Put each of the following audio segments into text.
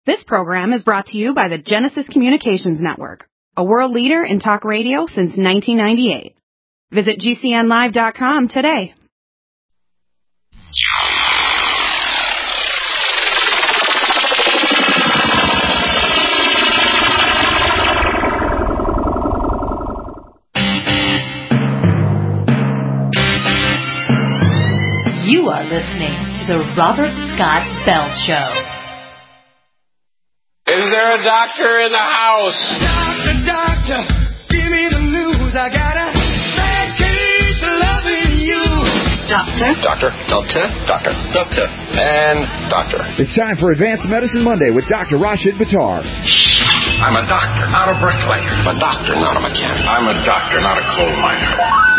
This program is brought to you by the Genesis Communications Network, a world leader in talk radio since 1998. Visit GCNlive.com today. You are listening to the Robert Scott Bell Show. Is there a doctor in the house? Doctor, give me the news. I got a bad case of loving you. Doctor. And doctor. It's time for Advanced Medicine Monday with Dr. Rashid Buttar. I'm a doctor, not a bricklayer. I'm a doctor, not a mechanic. I'm a doctor, not a coal miner.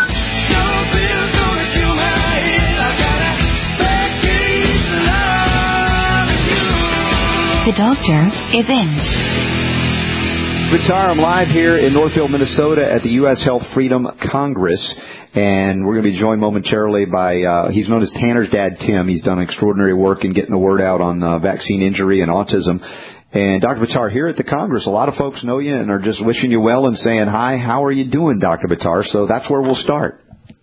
The doctor is in. Buttar, I'm live here in Northfield, Minnesota at the U.S. Health Freedom Congress, and we're going to be joined momentarily by, he's known as Tanner's dad, Tim. He's done extraordinary work in getting the word out on vaccine injury and autism. And Dr. Buttar, here at the Congress, a lot of folks know you and are just wishing you well and saying, hi, how are you doing, Dr. Buttar? So that's where we'll start.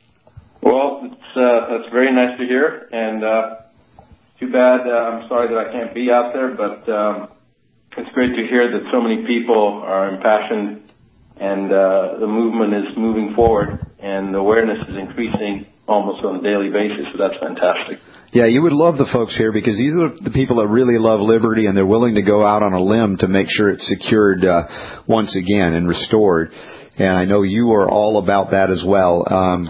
Well, that's very nice to hear, and too bad. I'm sorry that I can't be out there, but it's great to hear that so many people are impassioned and the movement is moving forward and the awareness is increasing almost on a daily basis, so that's fantastic. Yeah, you would love the folks here because these are the people that really love liberty and they're willing to go out on a limb to make sure it's secured once again and restored. And I know you are all about that as well.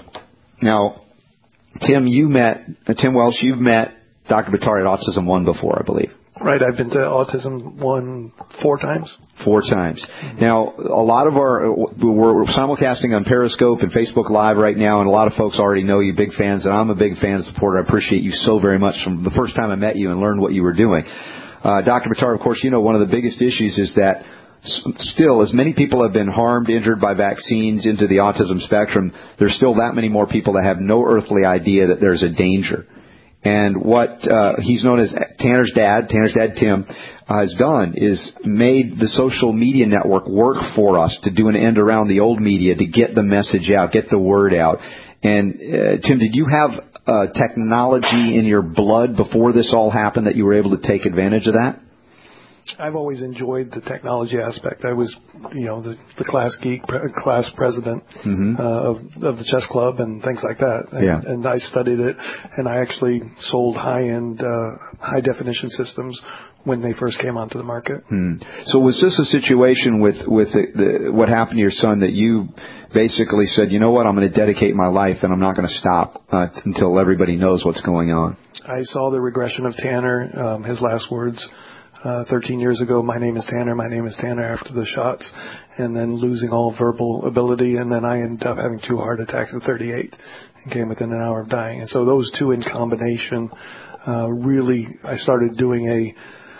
Now, Tim Welsh, you've met Dr. Buttar at Autism One before, I believe. Right, I've been to Autism One 4 times. 4 times. Mm-hmm. Now, a lot of we're simulcasting on Periscope and Facebook Live right now, and a lot of folks already know you, big fans, and I'm a big fan and supporter. I appreciate you so very much from the first time I met you and learned what you were doing. Dr. Buttar, of course, you know one of the biggest issues is that still, as many people have been harmed, injured by vaccines into the autism spectrum, there's still that many more people that have no earthly idea that there's a danger. And what he's known as Tanner's dad Tim, has done is made the social media network work for us to do an end around the old media to get the message out, get the word out. And Tim, did you have technology in your blood before this all happened that you were able to take advantage of that? I've always enjoyed the technology aspect. I was, the class geek, class president of the chess club and things like that. And I studied it, and I actually sold high-end, high-definition systems when they first came onto the market. So was this a situation with what happened to your son that you basically said, you know what, I'm going to dedicate my life and I'm not going to stop until everybody knows what's going on? I saw the regression of Tanner, his last words. 13 years ago, my name is Tanner after the shots, and then losing all verbal ability, and then I ended up having 2 heart attacks at 38 and came within an hour of dying. And so those two in combination, really, I started doing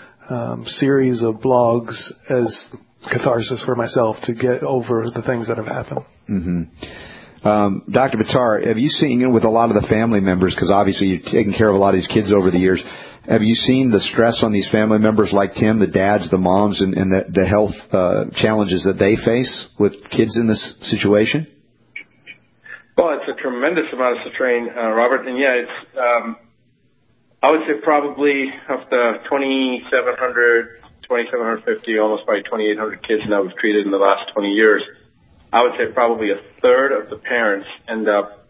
a series of blogs as catharsis for myself to get over the things that have happened. Mm-hmm. Dr. Buttar, have you seen with a lot of the family members, because obviously you've taken care of a lot of these kids over the years, have you seen the stress on these family members like Tim, the dads, the moms, and the health challenges that they face with kids in this situation? Well, it's a tremendous amount of strain, Robert, and it's, I would say probably of the 2,750, almost probably 2,800 kids now we've treated in the last 20 years, I would say probably a third of the parents end up,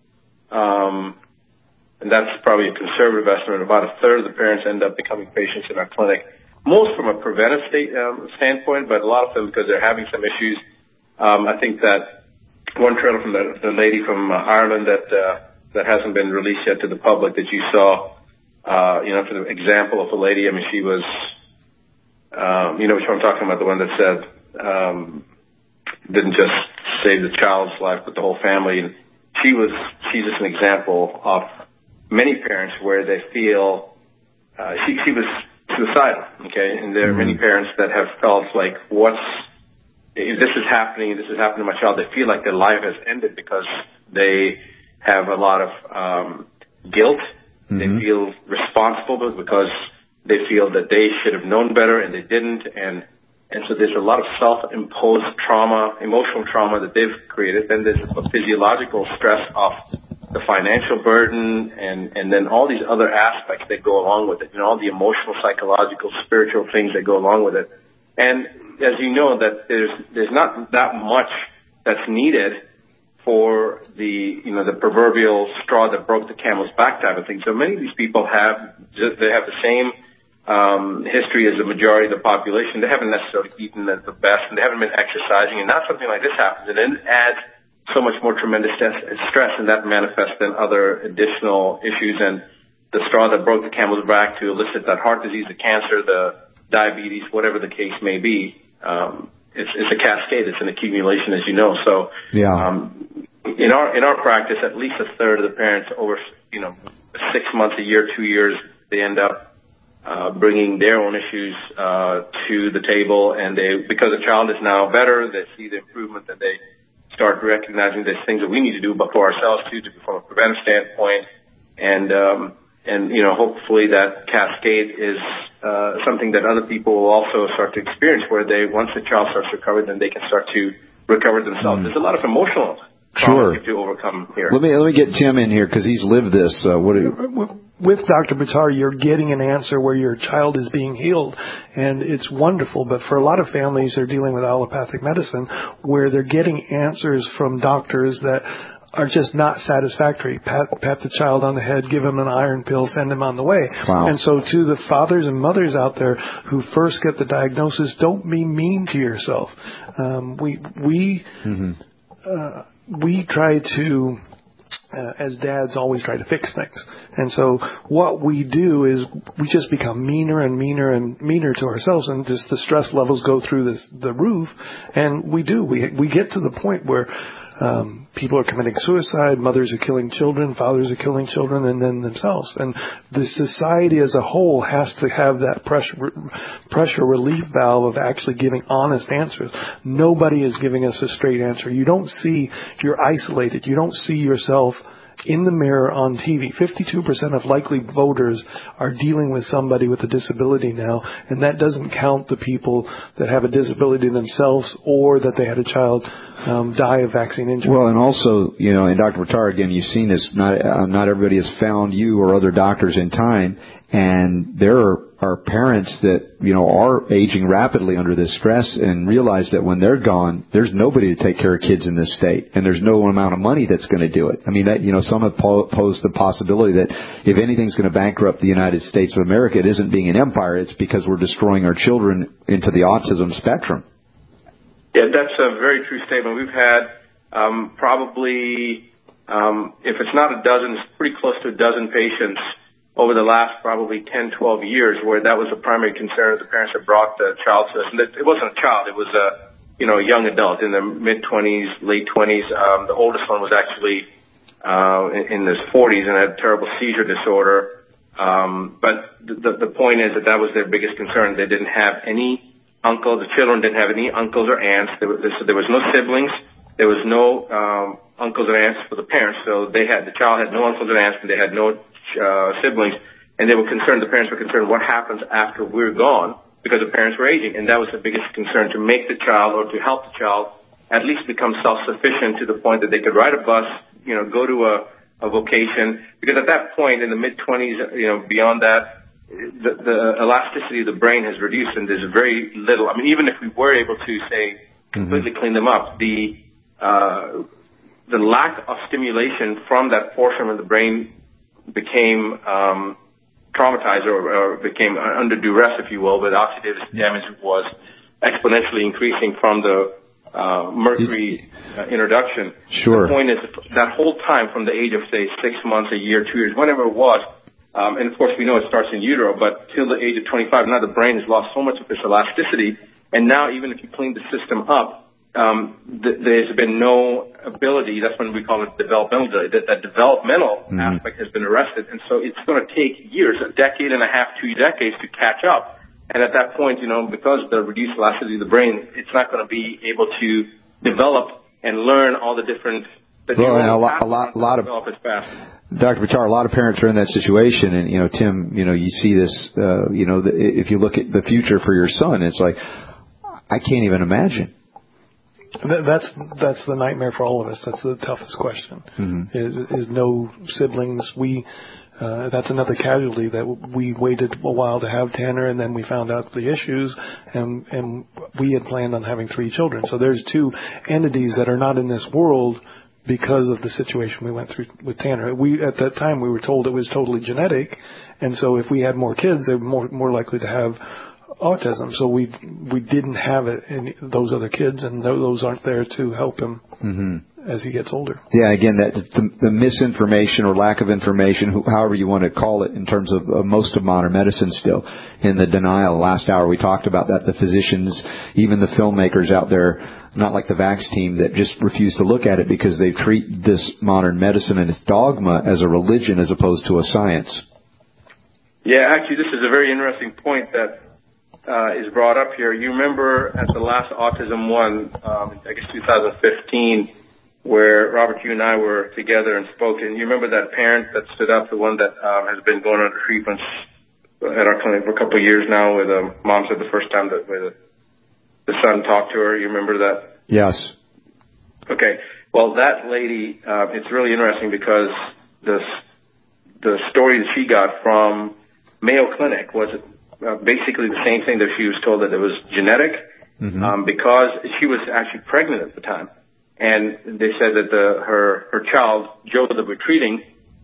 and that's probably a conservative estimate, about a third of the parents end up becoming patients in our clinic. Most from a preventive standpoint, but a lot of them because they're having some issues. I think that one trailer from the lady from Ireland that hasn't been released yet to the public that you saw, for the example of a lady, I mean, she was, which I'm talking about, the one that said, didn't just save the child's life, but the whole family. And she's just an example of many parents where they feel, she was suicidal, okay? And there are many parents that have felt like, if this is happening to my child, they feel like their life has ended because they have a lot of guilt. They feel responsible because they feel that they should have known better and they didn't, and so there's a lot of self-imposed trauma, emotional trauma that they've created. Then there's a physiological stress of the financial burden and then all these other aspects that go along with it, all the emotional, psychological, spiritual things that go along with it. And as you know, that there's not that much that's needed for the proverbial straw that broke the camel's back type of thing. So many of these people have the same history as the majority of the population. They haven't necessarily eaten the best, and they haven't been exercising, and now something like this happens, and then adds so much more tremendous stress, and that manifests in other additional issues. And the straw that broke the camel's back to elicit that heart disease, the cancer, the diabetes, whatever the case may be, it's a cascade. It's an accumulation, as you know. So, in our practice, at least a third of the parents over 6 months, a year, 2 years, they end up bringing their own issues to the table, and because the child is now better, they see the improvement, that they start recognizing there's things that we need to do for ourselves too, from a preventive standpoint, and hopefully that cascade is something that other people will also start to experience, where once the child starts to recover, then they can start to recover themselves. There's a lot of emotional trauma to overcome here. Let me get Tim in here because he's lived this. With Dr. Buttar, you're getting an answer where your child is being healed, and it's wonderful. But for a lot of families, they're dealing with allopathic medicine, where they're getting answers from doctors that are just not satisfactory. Pat the child on the head, give him an iron pill, send him on the way. Wow. And so to the fathers and mothers out there who first get the diagnosis, don't be mean to yourself. We try to, as dads, always try to fix things. And so what we do is we just become meaner and meaner and meaner to ourselves, and just the stress levels go through the roof. And we get to the point where people are committing suicide, mothers are killing children, fathers are killing children, and then themselves. And the society as a whole has to have that pressure relief valve of actually giving honest answers. Nobody is giving us a straight answer. You're isolated. You don't see yourself in the mirror on TV. 52% of likely voters are dealing with somebody with a disability now, and that doesn't count the people that have a disability themselves or that they had a child die of vaccine injury. Well, and also, and Dr. Buttar, again, you've seen this, not everybody has found you or other doctors in time, and there are parents that, are aging rapidly under this stress and realize that when they're gone, there's nobody to take care of kids in this state, and there's no amount of money that's going to do it. I mean, some have posed the possibility that if anything's going to bankrupt the United States of America, it isn't being an empire, it's because we're destroying our children into the autism spectrum. Yeah, that's a very true statement. We've had probably, if it's not a dozen, it's pretty close to a dozen patients over the last probably 10, 12 years where that was a primary concern of the parents that brought the child to us. And it wasn't a child, it was a young adult in their mid-20s, late 20s. The oldest one was actually in his 40s and had terrible seizure disorder. But the point is that was their biggest concern. They didn't have any uncles. The children didn't have any uncles or aunts. There was no siblings. There was no uncles or aunts for the parents. So the child had no uncles or aunts, and they had no siblings. And they were concerned. The parents were concerned what happens after we're gone, because the parents were aging, and that was the biggest concern, to make the child or to help the child at least become self-sufficient to the point that they could ride a bus, go to a vocation. Because at that point, in the mid-20s, beyond that, the elasticity of the brain has reduced, and there's very little. I mean, even if we were able to, say, completely clean them up, the lack of stimulation from that portion of the brain became traumatized or became under duress, if you will, but oxidative damage was exponentially increasing from the mercury introduction. Sure. The point is that whole time from the age of, say, 6 months, a year, 2 years, whenever it was, and of course we know it starts in utero, but till the age of 25, now the brain has lost so much of its elasticity, and now even if you clean the system up, there's been no ability. That's when we call it developmental delay. That developmental aspect has been arrested, and so it's going to take years, a decade and a half, 2 decades to catch up. And at that point, because of the reduced elasticity of the brain, it's not going to be able to develop and learn all the different The a lot of develop as fast. Dr. Buttar, a lot of parents are in that situation, and Tim, you see this. If you look at the future for your son, it's like I can't even imagine. That's the nightmare for all of us. That's the toughest question. Mm-hmm. Is no siblings. That's another casualty that we waited a while to have Tanner, and then we found out the issues, and we had planned on having 3 children. So there's 2 entities that are not in this world because of the situation we went through with Tanner. At that time we were told it was totally genetic, and so if we had more kids, they were more likely to have autism. So we didn't have it in those other kids, and those aren't there to help him as he gets older. Yeah, again, the misinformation or lack of information, however you want to call it, in terms of most of modern medicine still, in the denial. Last hour we talked about that. The physicians, even the filmmakers out there, not like the Vax team, that just refuse to look at it because they treat this modern medicine and its dogma as a religion as opposed to a science. Yeah, actually, this is a very interesting point that is brought up here. You remember at the last Autism One, I guess 2015, where Robert, you and I were together and spoke, and you remember that parent that stood up, the one that has been going under treatments at our clinic for a couple of years now, where the mom said the first time that where the son talked to her. You remember that? Yes. Okay. Well, that lady, it's really interesting because the story that she got from Mayo Clinic was basically the same thing, that she was told that it was genetic, because she was actually pregnant at the time. And they said that her child, Joe, that we're treating,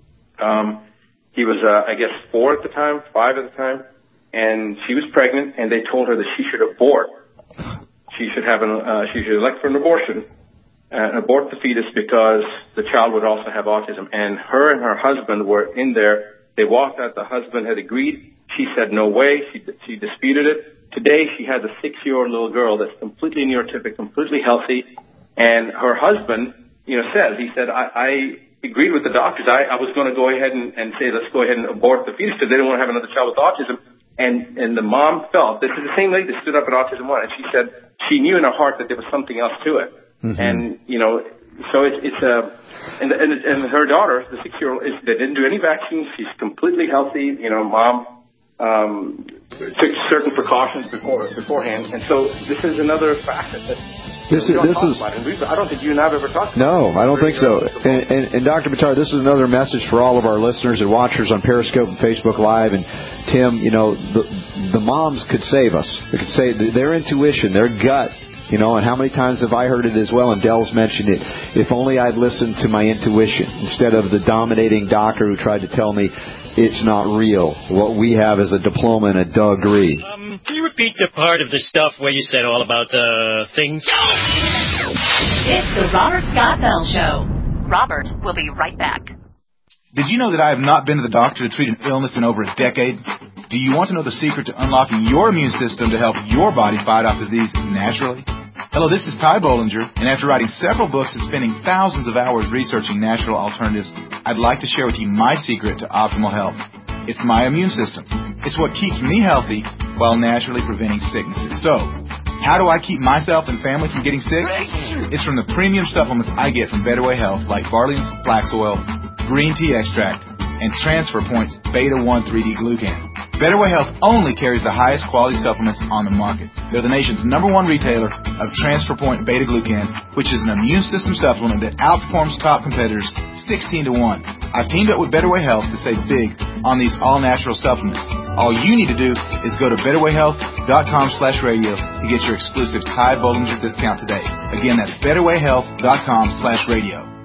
he was, I guess, 4 at the time, 5 at the time, and she was pregnant, and they told her that she should abort. She should elect for an abortion, abort the fetus, because the child would also have autism. And her husband were in there. They walked out. The husband had agreed. She said no way. She disputed it. Today she has a 6-year-old little girl that's completely neurotypic, completely healthy. And her husband, he said, I agreed with the doctors. I was going to go ahead and say, let's go ahead and abort the fetus because they didn't want to have another child with autism. And the mom felt, this is the same lady that stood up at Autism One, and she said she knew in her heart that there was something else to it. And, so and her daughter, the 6-year-old, they didn't do any vaccines. She's completely healthy. Mom took certain precautions beforehand. And so this is another facet that this is. I don't think you and I have ever talked about. No, I don't think so. And Dr. Buttar, this is another message for all of our listeners and watchers on Periscope and Facebook Live. And Tim, the moms could save us. They could say their intuition, their gut. And how many times have I heard it as well? And Dell's mentioned it. If only I'd listened to my intuition instead of the dominating doctor who tried to tell me it's not real. What we have is a diploma and a degree. Can you repeat the part of the stuff where you said all about the things? It's the Robert Scott Bell Show. Robert will be right back. Did you know that I have not been to the doctor to treat an illness in over a decade? Do you want to know the secret to unlocking your immune system to help your body fight off disease naturally? Hello, this is Ty Bollinger, and after writing several books and spending thousands of hours researching natural alternatives, I'd like to share with you my secret to optimal health. It's my immune system. It's what keeps me healthy while naturally preventing sicknesses. So, how do I keep myself and family from getting sick? It's from the premium supplements I get from Better Way Health, like Barley's Flax Oil, Green Tea Extract, and Transfer Point's Beta-1 3D Glucan. Better Way Health only carries the highest quality supplements on the market. They're the nation's #1 retailer of Transfer Point Beta Glucan, which is an immune system supplement that outperforms top competitors 16 to 1. I've teamed up with Better Way Health to save big on these all-natural supplements. All you need to do is go to betterwayhealth.com/radio to get your exclusive Ty Bollinger discount today. Again, that's betterwayhealth.com/radio.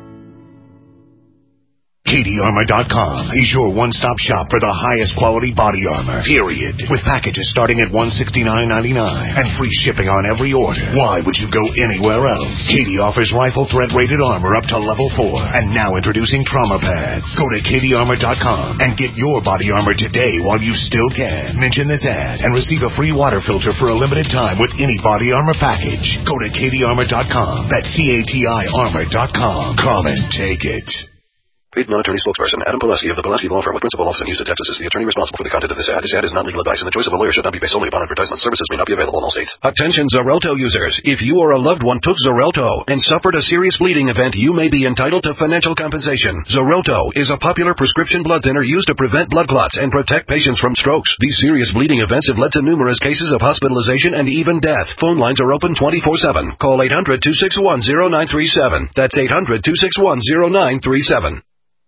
KDArmor.com is your one-stop shop for the highest quality body armor, period. With packages starting at $169.99 and free shipping on every order. Why would you go anywhere else? KD offers rifle threat-rated armor up to level 4. And now introducing trauma pads. Go to KDArmor.com and get your body armor today while you still can. Mention this ad and receive a free water filter for a limited time with any body armor package. Go to KDArmor.com. That's CATI armor.com. Come and take it. Paid non-attorney spokesperson Adam Pulaski of the Pulaski Law Firm with principal office in Houston, Texas is the attorney responsible for the content of this ad. This ad is not legal advice, and the choice of a lawyer should not be based solely upon advertisement. Services may not be available in all states. Attention Xarelto users. If you or a loved one took Xarelto and suffered a serious bleeding event, you may be entitled to financial compensation. Xarelto is a popular prescription blood thinner used to prevent blood clots and protect patients from strokes. These serious bleeding events have led to numerous cases of hospitalization and even death. Phone lines are open 24/7. Call 800-261-0937. That's 800-261-0937.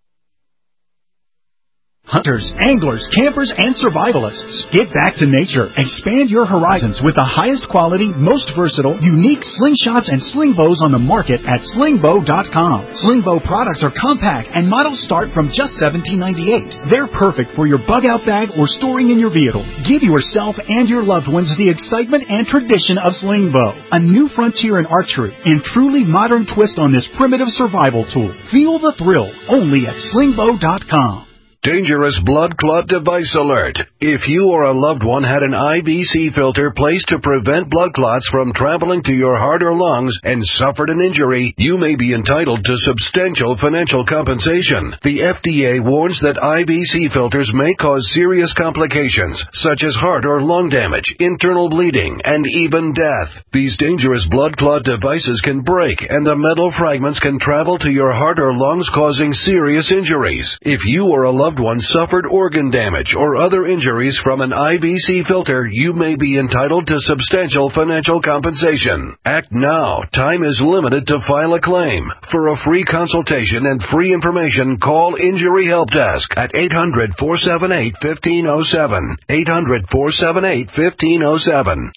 Hunters, anglers, campers, and survivalists. Get back to nature. Expand your horizons with the highest quality, most versatile, unique slingshots and sling bows on the market at slingbow.com. Slingbow products are compact and models start from just $17.98. They're perfect for your bug-out bag or storing in your vehicle. Give yourself and your loved ones the excitement and tradition of Slingbow, a new frontier in archery and truly modern twist on this primitive survival tool. Feel the thrill only at slingbow.com. Dangerous blood clot device alert. If you or a loved one had an IVC filter placed to prevent blood clots from traveling to your heart or lungs and suffered an injury, you may be entitled to substantial financial compensation. The FDA warns that IVC filters may cause serious complications, such as heart or lung damage, internal bleeding, and even death. These dangerous blood clot devices can break, and the metal fragments can travel to your heart or lungs, causing serious injuries. If you or a loved one suffered organ damage or other injuries from an IVC filter, you may be entitled to substantial financial compensation. Act now. Time is limited to file a claim. For a free consultation and free information, call Injury Help Desk at 800-478-1507. 800-478-1507.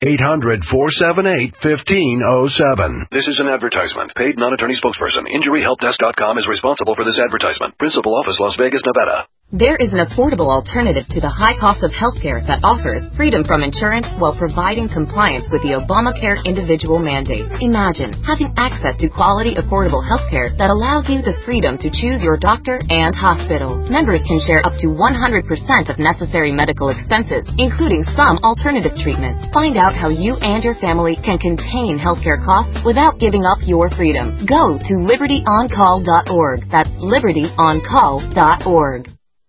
800-478-1507. This is an advertisement. Paid non-attorney spokesperson. InjuryHelpDesk.com is responsible for this advertisement. Principal office, Las Vegas, Nevada. There is an affordable alternative to the high cost of healthcare that offers freedom from insurance while providing compliance with the Obamacare individual mandate. Imagine having access to quality, affordable healthcare that allows you the freedom to choose your doctor and hospital. Members can share up to 100% of necessary medical expenses, including some alternative treatments. Find out how you and your family can contain healthcare costs without giving up your freedom. Go to libertyoncall.org. That's libertyoncall.org.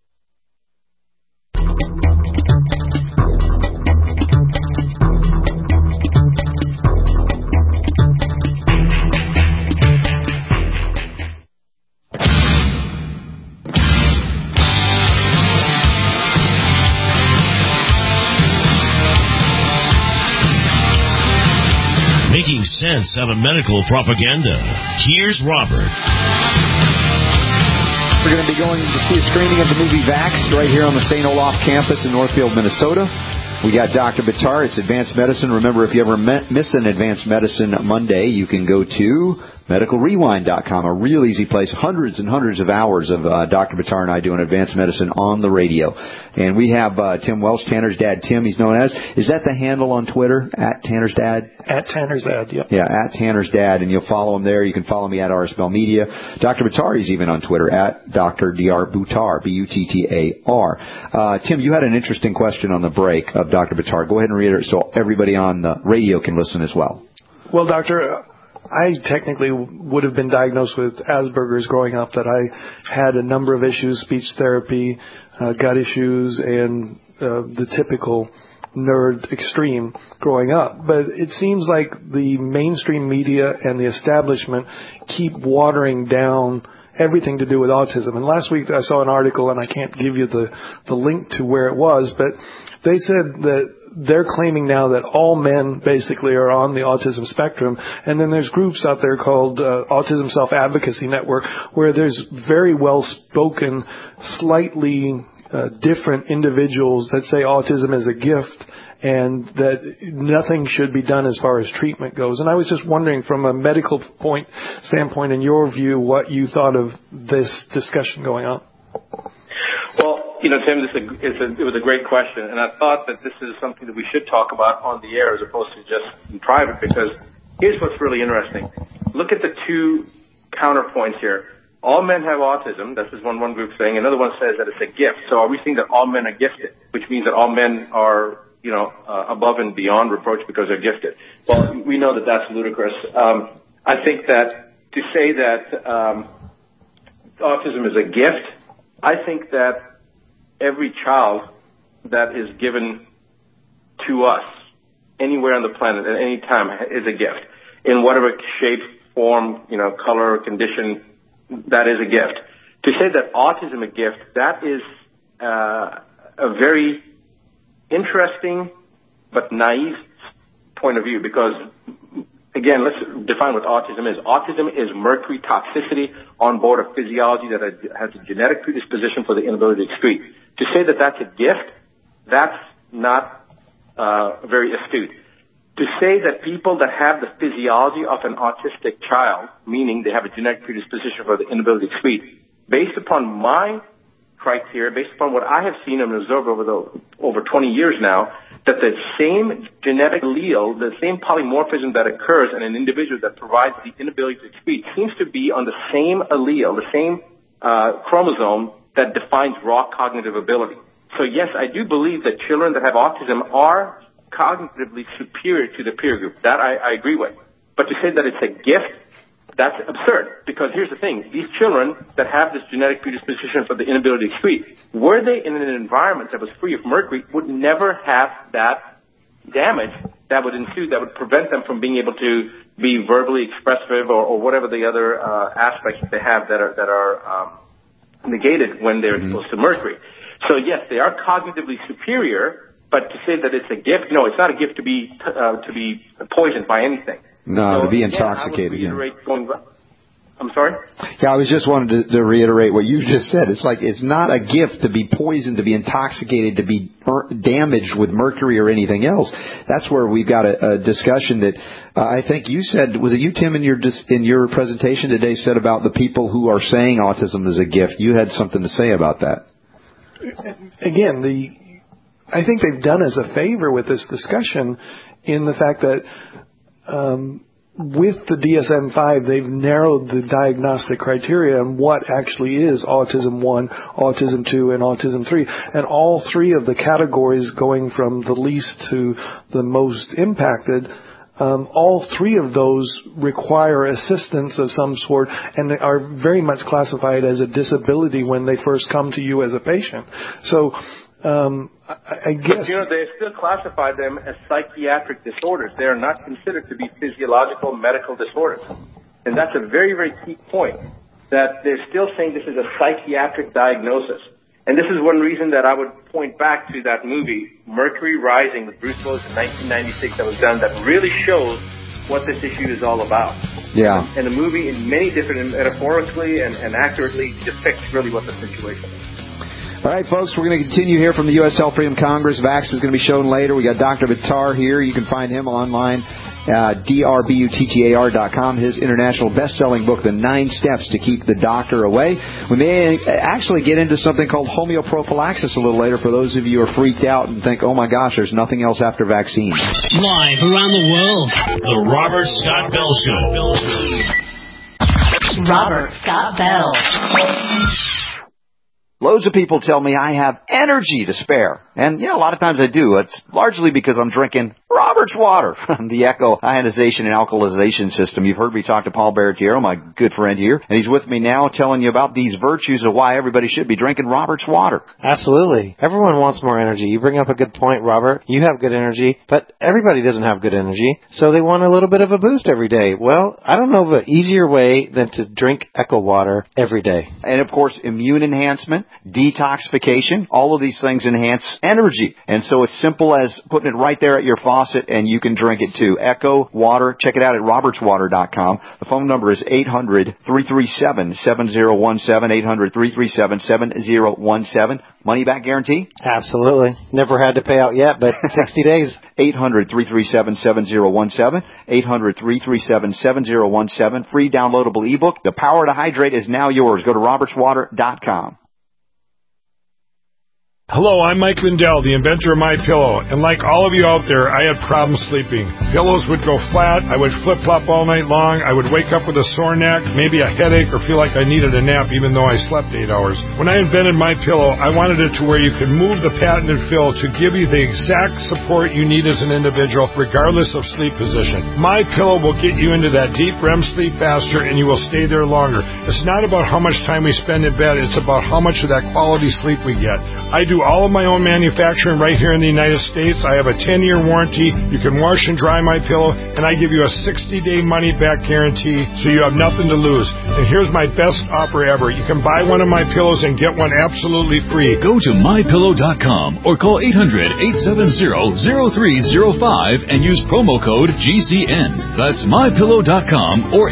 Making sense out of medical propaganda. Here's Robert. We're going to be going to see a screening of the movie Vaxxed right here on the St. Olaf campus in Northfield, Minnesota. We got Dr. Buttar. It's Advanced Medicine. Remember, if you ever miss an Advanced Medicine Monday, you can go to MedicalRewind.com, a real easy place. Hundreds and hundreds of hours of Dr. Buttar and I doing Advanced Medicine on the radio. And we have Tim Welsh, Tanner's dad, Tim, he's known as. Is that the handle on Twitter, at Tanner's dad? At Tanner's dad, yep. Yeah, at Tanner's dad, and you'll follow him there. You can follow me at RSBell Media. Dr. Buttar is even on Twitter, at Dr. Dr. Buttar, Buttar. Tim, you had an interesting question on the break of Dr. Buttar. Go ahead and read it so everybody on the radio can listen as well. Well, Doctor, I technically would have been diagnosed with Asperger's growing up, that I had a number of issues, speech therapy, gut issues, and the typical nerd extreme growing up. But it seems like the mainstream media and the establishment keep watering down everything to do with autism. And last week I saw an article, and I can't give you the link to where it was, but they said that they're claiming now that all men basically are on the autism spectrum. And then there's groups out there called Autism Self-Advocacy Network, where there's very well-spoken, slightly different individuals that say autism is a gift and that nothing should be done as far as treatment goes. And I was just wondering, from a medical standpoint, in your view, what you thought of this discussion going on. Well, Tim, it was a great question, and I thought that this is something that we should talk about on the air as opposed to just in private, because here's what's really interesting. Look at the two counterpoints here. All men have autism, that's just one group saying. Another one says that it's a gift. So are we saying that all men are gifted, which means that all men are, above and beyond reproach because they're gifted? Well, we know that that's ludicrous. I think that to say that autism is a gift. I think that every child that is given to us anywhere on the planet at any time is a gift. In whatever shape, form, color, condition, that is a gift. To say that autism is a gift, that is a very interesting but naive point of view, because, again, let's define what autism is. Autism is mercury toxicity on board a physiology that has a genetic predisposition for the inability to excrete. To say that that's a gift, that's not very astute. To say that people that have the physiology of an autistic child, meaning they have a genetic predisposition for the inability to excrete, based upon my criteria, based upon what I have seen and observed over 20 years now, that the same genetic allele, the same polymorphism that occurs in an individual that provides the inability to excrete seems to be on the same allele, the same chromosome that defines raw cognitive ability. So yes, I do believe that children that have autism are cognitively superior to the peer group. That I agree with. But to say that it's a gift, that's absurd. Because here's the thing. These children that have this genetic predisposition for the inability to excrete, were they in an environment that was free of mercury, would never have that damage that would ensue, that would prevent them from being able to be verbally expressive or whatever the other aspects that they have that are negated when they're exposed to mercury. So yes, they are cognitively superior, but to say that it's a gift, no, it's not a gift to be poisoned by anything. No, so, to be intoxicated. I'm sorry? Yeah, I was just wanted to reiterate what you just said. It's like it's not a gift to be poisoned, to be intoxicated, to be damaged with mercury or anything else. That's where we've got a discussion that I think you said, was it you, Tim, in your presentation today said about the people who are saying autism is a gift? You had something to say about that. Again, I think they've done us a favor with this discussion in the fact that with the DSM-5, they've narrowed the diagnostic criteria on what actually is Autism 1, Autism 2, and Autism 3. And all three of the categories, going from the least to the most impacted, all three of those require assistance of some sort and they are very much classified as a disability when they first come to you as a patient. So I guess... But, they still classify them as psychiatric disorders. They are not considered to be physiological medical disorders. And that's a very, very key point, that they're still saying this is a psychiatric diagnosis. And this is one reason that I would point back to that movie, Mercury Rising, with Bruce Willis in 1996 that was done, that really shows what this issue is all about. Yeah. And the movie, in many different, metaphorically and accurately, depicts really what the situation is. All right, folks, we're going to continue here from the U.S. Health Freedom Congress. Vax is going to be shown later. We got Dr. Buttar here. You can find him online, drbuttar.com. His international best-selling book, The 9 Steps to Keep the Doctor Away. We may actually get into something called homeoprophylaxis a little later for those of you who are freaked out and think, oh, my gosh, there's nothing else after vaccines. Live around the world, The Robert Scott Bell Show. Robert Scott Bell. Loads of people tell me I have energy to spare. And, yeah, a lot of times I do. It's largely because I'm drinking Robert's water, the Echo ionization and alkalization system. You've heard me talk to Paul Baratiero, my good friend here, and he's with me now telling you about these virtues of why everybody should be drinking Robert's water. Absolutely. Everyone wants more energy. You bring up a good point, Robert. You have good energy, but everybody doesn't have good energy, so they want a little bit of a boost every day. Well, I don't know of an easier way than to drink Echo water every day. And, of course, immune enhancement, detoxification, all of these things enhance energy. And so it's simple as putting it right there at your faucet, and you can drink it too. Echo Water. Check it out at robertswater.com. The phone number is 800-337-7017, 800-337-7017. Money back guarantee? Absolutely. Never had to pay out yet, but 60 days. 800-337-7017, 800-337-7017. Free downloadable ebook. The Power to Hydrate is now yours. Go to robertswater.com. Hello, I'm Mike Lindell, the inventor of MyPillow, and like all of you out there, I had problems sleeping. Pillows would go flat, I would flip-flop all night long, I would wake up with a sore neck, maybe a headache, or feel like I needed a nap even though I slept 8 hours. When I invented MyPillow, I wanted it to where you could move the patented fill to give you the exact support you need as an individual, regardless of sleep position. MyPillow will get you into that deep REM sleep faster, and you will stay there longer. It's not about how much time we spend in bed, it's about how much of that quality sleep we get. I do all of my own manufacturing right here in the United States. I have a 10-year warranty. You can wash and dry my pillow, and I give you a 60-day money-back guarantee, so you have nothing to lose. And here's my best offer ever. You can buy one of my pillows and get one absolutely free. Go to MyPillow.com or call 800-870-0305 and use promo code GCN. That's MyPillow.com or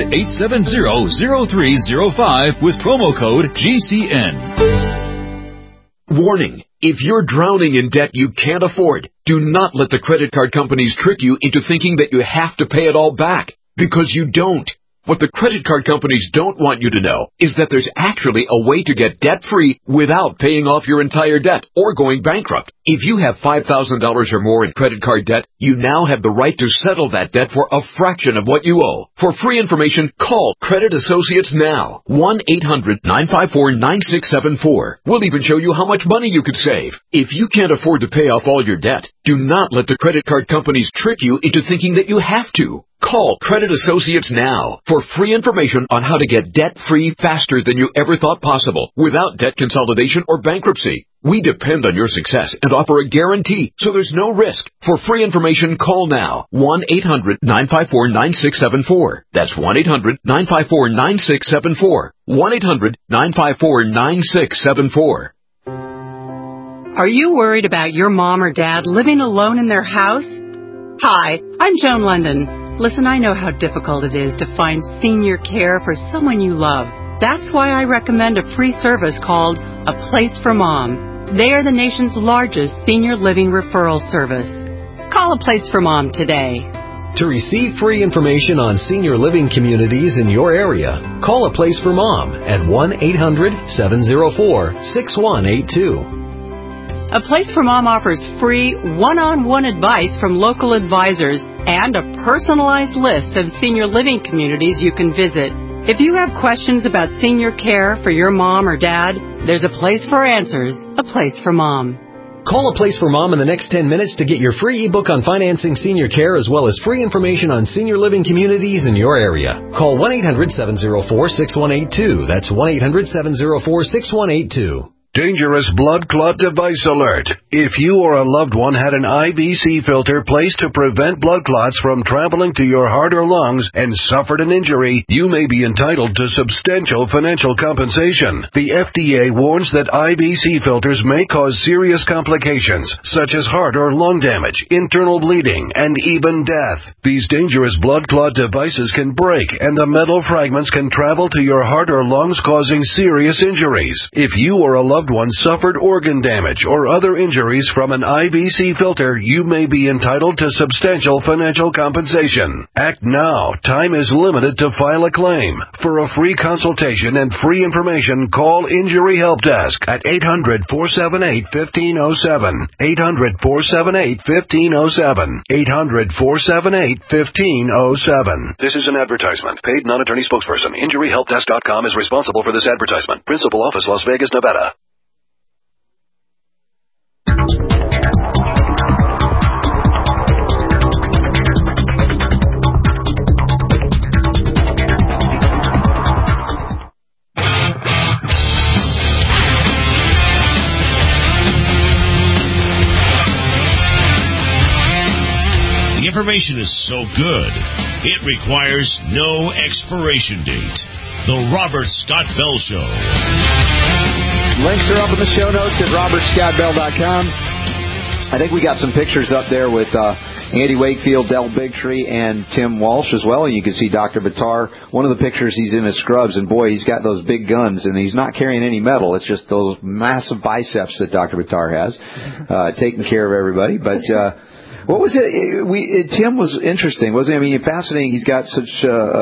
800-870-0305 with promo code GCN. Warning. If you're drowning in debt you can't afford, do not let the credit card companies trick you into thinking that you have to pay it all back, because you don't. What the credit card companies don't want you to know is that there's actually a way to get debt-free without paying off your entire debt or going bankrupt. If you have $5,000 or more in credit card debt, you now have the right to settle that debt for a fraction of what you owe. For free information, call Credit Associates now. 1-800-954-9674. We'll even show you how much money you could save. If you can't afford to pay off all your debt, do not let the credit card companies trick you into thinking that you have to. Call Credit Associates now for free information on how to get debt-free faster than you ever thought possible without debt consolidation or bankruptcy. We depend on your success and offer a guarantee, so there's no risk. For free information, call now. 1-800-954-9674. That's 1-800-954-9674. 1-800-954-9674. Are you worried about your mom or dad living alone in their house? Hi, I'm Joan London. Listen, I know how difficult it is to find senior care for someone you love. That's why I recommend a free service called A Place for Mom. They are the nation's largest senior living referral service. Call A Place for Mom today. To receive free information on senior living communities in your area, call A Place for Mom at 1-800-704-6182. A Place for Mom offers free one-on-one advice from local advisors and a personalized list of senior living communities you can visit. If you have questions about senior care for your mom or dad, there's a place for answers, A Place for Mom. Call A Place for Mom in the next 10 minutes to get your free ebook on financing senior care as well as free information on senior living communities in your area. Call 1-800-704-6182. That's 1-800-704-6182. Dangerous blood clot device alert. If you or a loved one had an IVC filter placed to prevent blood clots from traveling to your heart or lungs and suffered an injury, you may be entitled to substantial financial compensation. The FDA warns that IVC filters may cause serious complications, such as heart or lung damage, internal bleeding, and even death. These dangerous blood clot devices can break, and the metal fragments can travel to your heart or lungs, causing serious injuries. If you or a loved one suffered organ damage or other injuries from an IVC filter, you may be entitled to substantial financial compensation. Act now. Time is limited to file a claim. For a free consultation and free information, call Injury Help Desk at 800-478-1507. 800-478-1507. 800-478-1507. This is an advertisement. Paid non-attorney spokesperson. InjuryHelpDesk.com is responsible for this advertisement. Principal office, Las Vegas, Nevada. The information is so good, it requires no expiration date. The Robert Scott Bell Show. Links are up in the show notes at robertscottbell.com. I think we got some pictures up there with Andy Wakefield, Del Bigtree, and Tim Walsh as well. And you can see Dr. Buttar. One of the pictures, he's in his scrubs, and boy, he's got those big guns, and he's not carrying any metal. It's just those massive biceps that Dr. Buttar has, taking care of everybody. But What was it? Tim was interesting, wasn't he? I mean, fascinating. He's got such,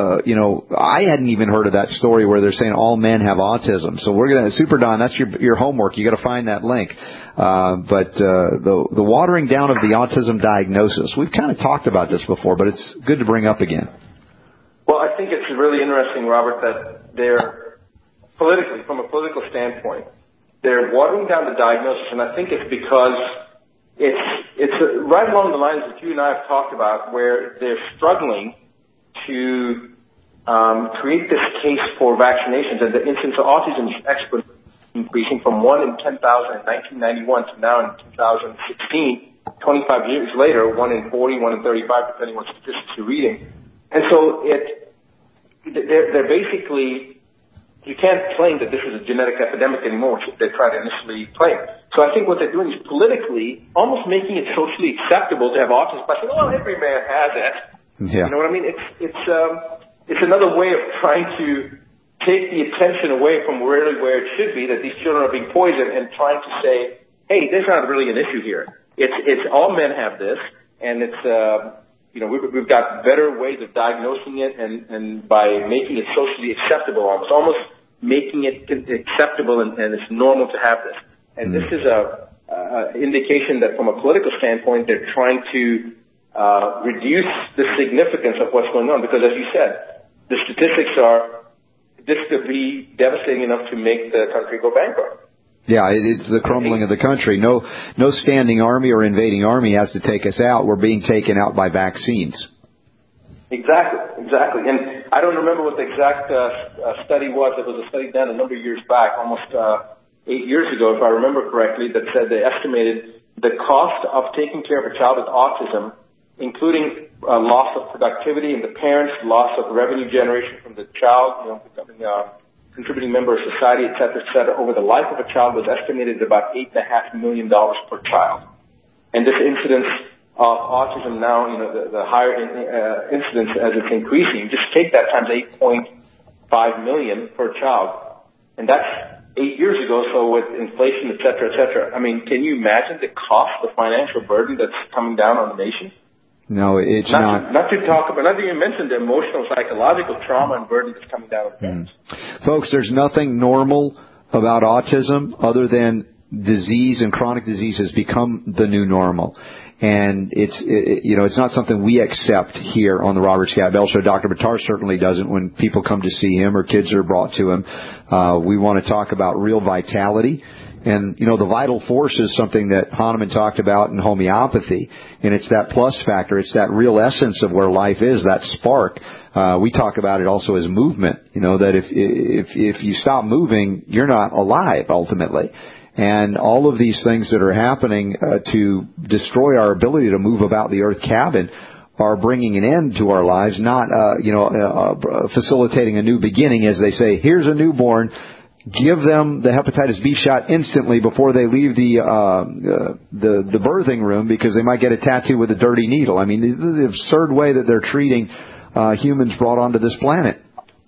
I hadn't even heard of that story where they're saying all men have autism. So we're going to, Super Don, that's your homework. You got to find that link. But the watering down of the autism diagnosis, we've kind of talked about this before, but it's good to bring up again. Well, I think it's really interesting, Robert, that they're politically, from a political standpoint, they're watering down the diagnosis, and I think it's because it's right along the lines that you and I have talked about, where they're struggling to create this case for vaccinations, and the incidence of autism is exponentially increasing from 1 in 10,000 in 1991 to now in 2016, 25 years later, 1 in 40, 1 in 35, depending on what statistics you're reading. And so they're basically, you can't claim that this is a genetic epidemic anymore, which they tried to initially claim. So I think what they're doing is politically almost making it socially acceptable to have autism by saying, "Oh, every man has it." Yeah. You know what I mean? It's another way of trying to take the attention away from really where it should be, that these children are being poisoned, and trying to say, "Hey, there's not really an issue here. It's all men have this, and it's we've got better ways of diagnosing it, and by making it socially acceptable, almost making it acceptable, and it's normal to have this." And this is a indication that from a political standpoint, they're trying to reduce the significance of what's going on. Because as you said, the statistics are, this could be devastating enough to make the country go bankrupt. Yeah, it's the crumbling of the country. No standing army or invading army has to take us out. We're being taken out by vaccines. Exactly. And I don't remember what the exact study was. It was a study done a number of years back, almost 8 years ago, if I remember correctly, that said they estimated the cost of taking care of a child with autism, including loss of productivity in the parents, loss of revenue generation from the child, becoming a contributing member of society, et cetera, over the life of a child, was estimated at about $8.5 million per child. And this incidence of autism now, the higher incidence as it's increasing, just take that times 8.5 million per child. And that's 8 years ago, so with inflation, et cetera, I mean, can you imagine the cost, the financial burden that's coming down on the nation? No, it's not. Not to even mention the emotional, psychological trauma and burden that's coming down on the parents. Folks, there's nothing normal about autism other than disease, and chronic disease has become the new normal. And it's not something we accept here on the Robert Scott Bell Show. Dr. Buttar certainly doesn't when people come to see him or kids are brought to him. We want to talk about real vitality. And, the vital force is something that Hahnemann talked about in homeopathy. And it's that plus factor. It's that real essence of where life is, that spark. We talk about it also as movement. That if you stop moving, you're not alive ultimately. And all of these things that are happening to destroy our ability to move about the earth cabin are bringing an end to our lives, not facilitating a new beginning. As they say, here's a newborn. Give them the hepatitis B shot instantly before they leave the birthing room, because they might get a tattoo with a dirty needle. I mean, the absurd way that they're treating humans brought onto this planet.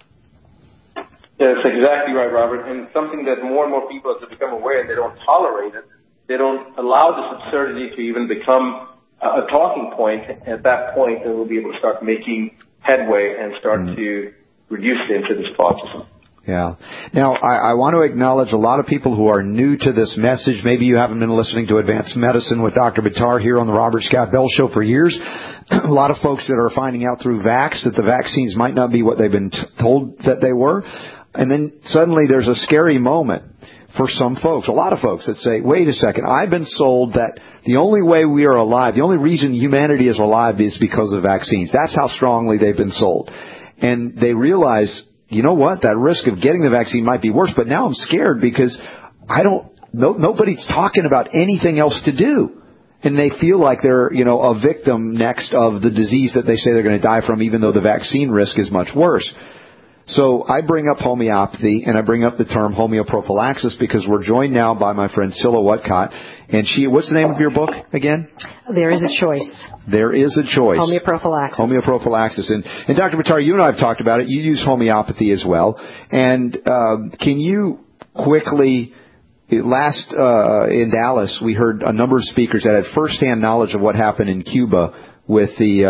Yeah, that's exactly right, Robert. And something that more and more people have become aware, and they don't tolerate it. They don't allow this absurdity to even become a talking point. At that point, they will be able to start making headway and start to reduce the incidence of autism. Yeah. Now, I want to acknowledge a lot of people who are new to this message. Maybe you haven't been listening to Advanced Medicine with Dr. Buttar here on the Robert Scott Bell Show for years. A lot of folks that are finding out through Vax that the vaccines might not be what they've been told that they were. And then suddenly there's a scary moment for some folks, a lot of folks that say, wait a second, I've been sold that the only way we are alive, the only reason humanity is alive is because of vaccines. That's how strongly they've been sold. And they realize, you know what, that risk of getting the vaccine might be worse, but now I'm scared because nobody's talking about anything else to do. And they feel like they're, a victim next of the disease that they say they're going to die from, even though the vaccine risk is much worse. So I bring up homeopathy, and I bring up the term homeoprophylaxis because we're joined now by my friend Cilla Whatcott. And what's the name of your book again? There is a choice. There is a choice. Homeoprophylaxis. Homeoprophylaxis. And Dr. Buttar, you and I have talked about it. You use homeopathy as well. And can you quickly in Dallas, we heard a number of speakers that had firsthand knowledge of what happened in Cuba with the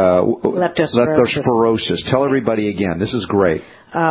leptospirosis. Tell everybody again. This is great.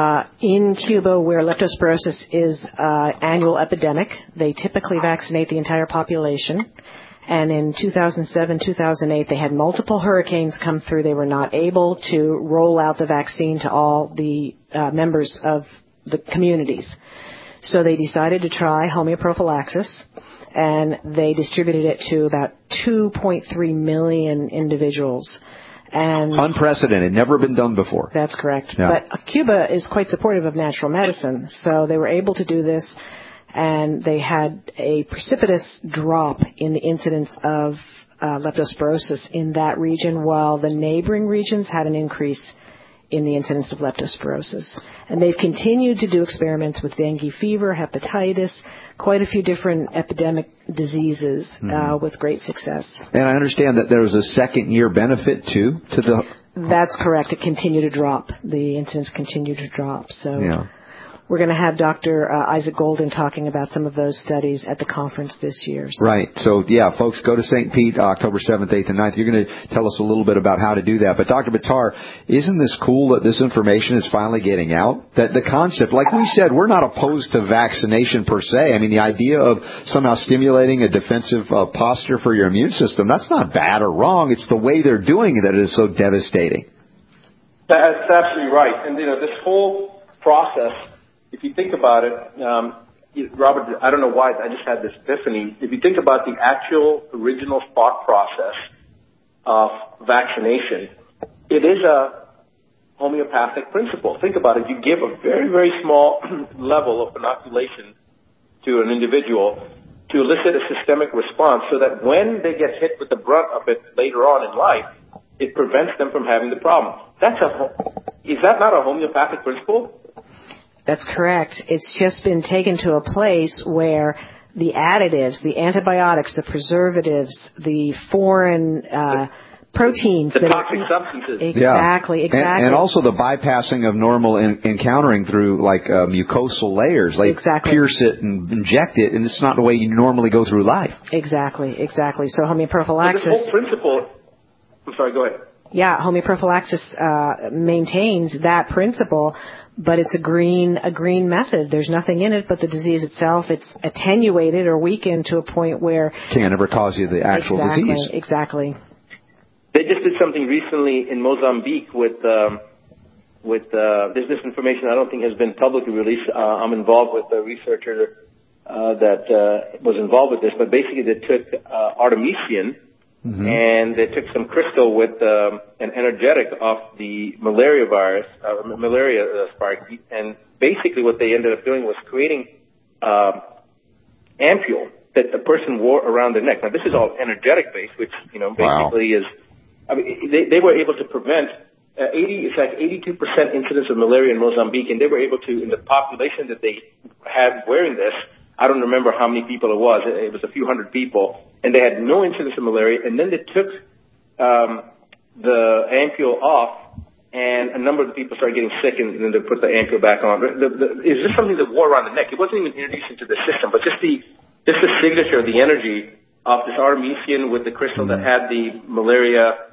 In Cuba, where leptospirosis is an annual epidemic, they typically vaccinate the entire population. And in 2007, 2008, they had multiple hurricanes come through. They were not able to roll out the vaccine to all the members of the communities. So they decided to try homeoprophylaxis, and they distributed it to about 2.3 million individuals. And unprecedented, never been done before. That's correct. Yeah. But Cuba is quite supportive of natural medicine, so they were able to do this, and they had a precipitous drop in the incidence of leptospirosis in that region, while the neighboring regions had an increase in the incidence of leptospirosis. And they've continued to do experiments with dengue fever, hepatitis, quite a few different epidemic diseases with great success. And I understand that there was a second-year benefit, too, to the... That's correct. It continued to drop. The incidence continued to drop. So yeah. We're going to have Dr. Isaac Golden talking about some of those studies at the conference this year. So. Right. So, yeah, folks, go to St. Pete, October 7th, 8th, and 9th. You're going to tell us a little bit about how to do that. But, Dr. Buttar, isn't this cool that this information is finally getting out? That the concept, like we said, we're not opposed to vaccination per se. I mean, the idea of somehow stimulating a defensive posture for your immune system, that's not bad or wrong. It's the way they're doing it that is so devastating. That's absolutely right. And, this whole process, if you think about it, Robert, I don't know why, I just had this epiphany. If you think about the actual original thought process of vaccination, it is a homeopathic principle. Think about it. You give a very, very small level of inoculation to an individual to elicit a systemic response so that when they get hit with the brunt of it later on in life, it prevents them from having the problem. Is that not a homeopathic principle? That's correct. It's just been taken to a place where the additives, the antibiotics, the preservatives, the foreign proteins. The toxic substances. Exactly, yeah. exactly. And also the bypassing of normal encountering through like mucosal layers. Like exactly. Pierce it and inject it, and it's not the way you normally go through life. Exactly. So homeoprophylaxis. This whole principle. I'm sorry, go ahead. Yeah, homeoprophylaxis maintains that principle, but it's a green method. There's nothing in it but the disease itself. It's attenuated or weakened to a point where can never cause you the actual disease. Exactly. They just did something recently in Mozambique with this information I don't think has been publicly released. I'm involved with a researcher that was involved with this, but basically they took artemisian. Mm-hmm. And they took some crystal with an energetic off the malaria virus, malaria spike, and basically what they ended up doing was creating ampule that the person wore around their neck. Now this is all energetic based, which basically is. I mean, they were able to prevent 82% incidence of malaria in Mozambique, and they were able to, in the population that they had wearing this. I don't remember how many people it was. It was a few hundred people, and they had no incidence of malaria. And then they took the ampule off, and a number of the people started getting sick, and then they put the ampule back on. It's just something that wore around the neck. It wasn't even introduced into the system, but just the signature, the energy of this artemisian with the crystal that had the malaria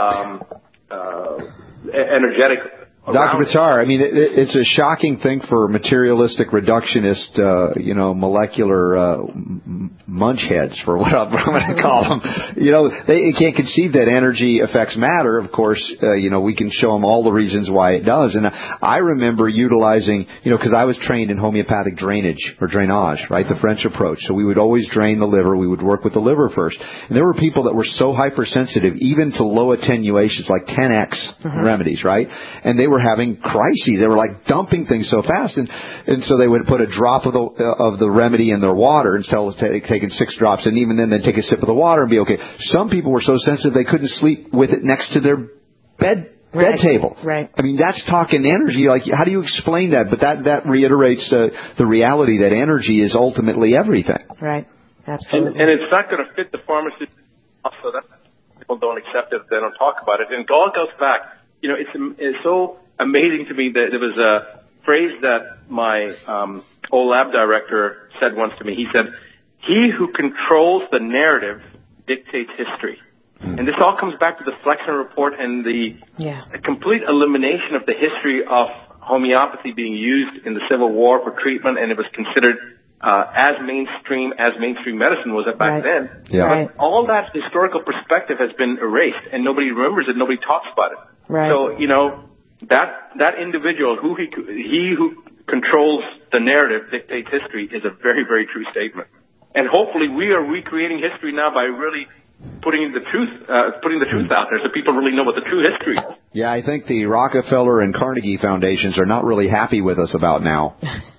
energetic. Dr. Buttar, I mean, it's a shocking thing for materialistic reductionist, molecular munch heads, for what I'm going to call them. They can't conceive that energy affects matter. Of course, we can show them all the reasons why it does. And I remember utilizing, because I was trained in homeopathic drainage, right? The French approach. So we would always drain the liver. We would work with the liver first. And there were people that were so hypersensitive, even to low attenuations, like 10x remedies, right? And they were having crises. They were like dumping things so fast, and so they would put a drop of the remedy in their water instead of taking 6 drops, and even then they'd take a sip of the water and be okay. Some people were so sensitive they couldn't sleep with it next to their bed table. Right. I mean, that's talking energy. Like, how do you explain that? But that reiterates the reality that energy is ultimately everything. Right. Absolutely. And it's not going to fit the pharmacy. So that people don't accept it. They don't talk about it. And it all goes back. It's so amazing to me that there was a phrase that my old lab director said once to me. He said, he who controls the narrative dictates history. And this all comes back to the Flexner Report and the complete elimination of the history of homeopathy being used in the Civil War for treatment, and it was considered as mainstream medicine was back then. Yeah. But all that historical perspective has been erased, and nobody remembers it, nobody talks about it. Right. So, that individual, he who controls the narrative dictates history, is a very, very true statement. And hopefully we are recreating history now by really putting the truth out there so people really know what the true history is. Yeah, I think the Rockefeller and Carnegie foundations are not really happy with us about now.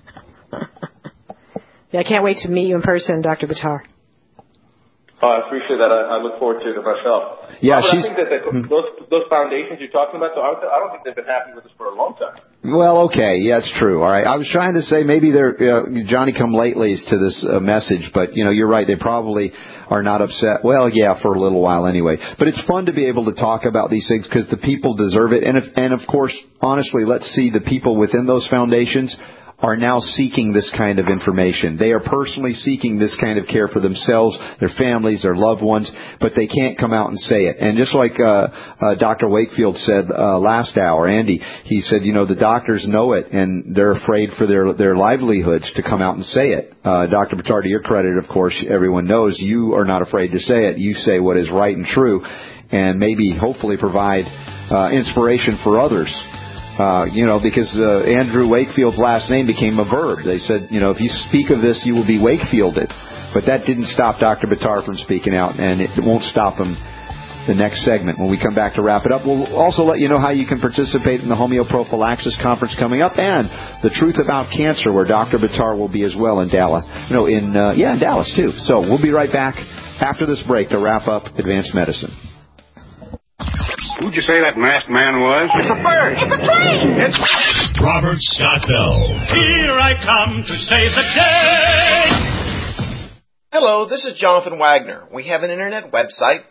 Yeah, I can't wait to meet you in person, Dr. Buttar. Oh, I appreciate that. I look forward to it myself. Yeah, I think that those foundations you're talking about, I don't think they've been happy with us for a long time. Well, okay, yeah, it's true. All right, I was trying to say maybe they're Johnny-come-latelys to this message, but you're right. They probably are not upset. Well, yeah, for a little while anyway. But it's fun to be able to talk about these things because the people deserve it, and of course, honestly, let's see the people within those foundations are now seeking this kind of information. They are personally seeking this kind of care for themselves, their families, their loved ones, but they can't come out and say it. And just like Dr. Wakefield said last hour, Andy, he said, the doctors know it, and they're afraid for their livelihoods to come out and say it. Dr. Buttar, to your credit, of course, everyone knows you are not afraid to say it. You say what is right and true, and maybe, hopefully, provide inspiration for others. Because Andrew Wakefield's last name became a verb. They said, if you speak of this, you will be Wakefielded. But that didn't stop Dr. Buttar from speaking out, and it won't stop him the next segment. When we come back to wrap it up, we'll also let you know how you can participate in the Homeoprophylaxis Conference coming up, and the Truth About Cancer, where Dr. Buttar will be as well in Dallas. In Dallas, too. So we'll be right back after this break to wrap up Advanced Medicine. Who'd you say that masked man was? It's a bird. It's a plane. It's Robert Scott Bell. Here I come to save the day. Hello, this is Jonathan Wagner. We have an internet website,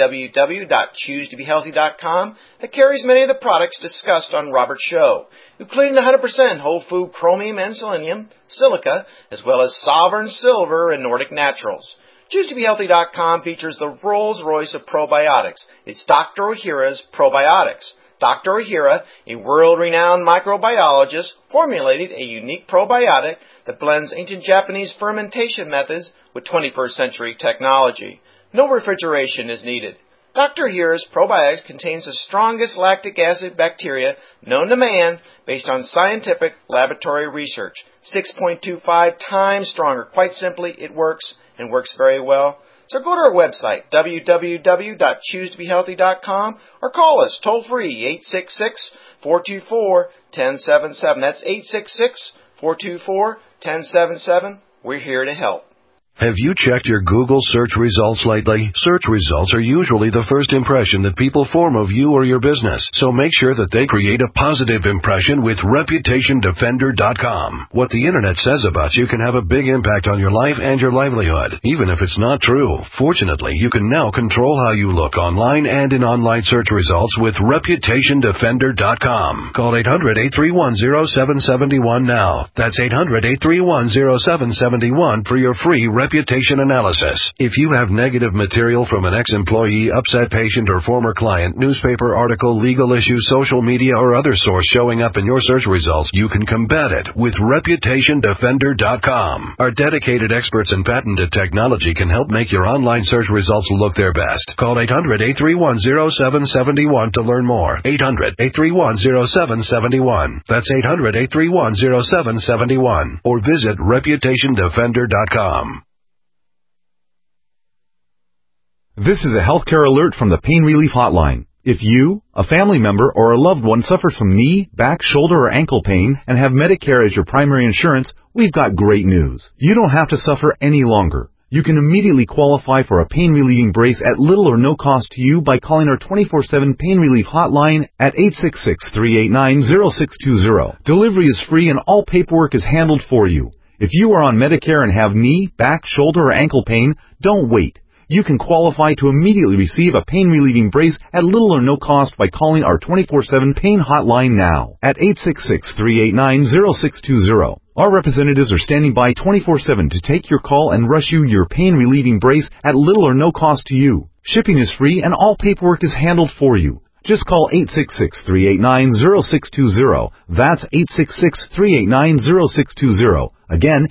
www.choosetobehealthy.com, that carries many of the products discussed on Robert's show, including 100% whole food chromium and selenium, silica, as well as Sovereign Silver and Nordic Naturals. ChooseToBeHealthy.com features the Rolls-Royce of probiotics. It's Dr. Ohhira's Probiotics. Dr. Ohhira, a world-renowned microbiologist, formulated a unique probiotic that blends ancient Japanese fermentation methods with 21st century technology. No refrigeration is needed. Dr. Ohhira's Probiotics contains the strongest lactic acid bacteria known to man based on scientific laboratory research. 6.25 times stronger. Quite simply, it works and works very well. So go to our website, www.choosetobehealthy.com, or call us toll-free, 866-424-1077. That's 866-424-1077. We're here to help. Have you checked your Google search results lately? Search results are usually the first impression that people form of you or your business, so make sure that they create a positive impression with ReputationDefender.com. What the Internet says about you can have a big impact on your life and your livelihood, even if it's not true. Fortunately, you can now control how you look online and in online search results with ReputationDefender.com. Call 800-831-0771 now. That's 800-831-0771 for your free reputation analysis. If you have negative material from an ex-employee, upset patient, or former client, newspaper article, legal issue, social media, or other source showing up in your search results, you can combat it with ReputationDefender.com. Our dedicated experts in patented technology can help make your online search results look their best. Call 800-831-0771 to learn more. 800-831-0771. That's 800-831-0771. Or visit ReputationDefender.com. This is a healthcare alert from the Pain Relief Hotline. If you, a family member, or a loved one suffers from knee, back, shoulder, or ankle pain and have Medicare as your primary insurance, we've got great news. You don't have to suffer any longer. You can immediately qualify for a pain-relieving brace at little or no cost to you by calling our 24/7 Pain Relief Hotline at 866-389-0620. Delivery is free and all paperwork is handled for you. If you are on Medicare and have knee, back, shoulder, or ankle pain, don't wait. You can qualify to immediately receive a pain-relieving brace at little or no cost by calling our 24/7 pain hotline now at 866-389-0620. Our representatives are standing by 24/7 to take your call and rush you your pain-relieving brace at little or no cost to you. Shipping is free and all paperwork is handled for you. Just call 866-389-0620. That's 866-389-0620. Again,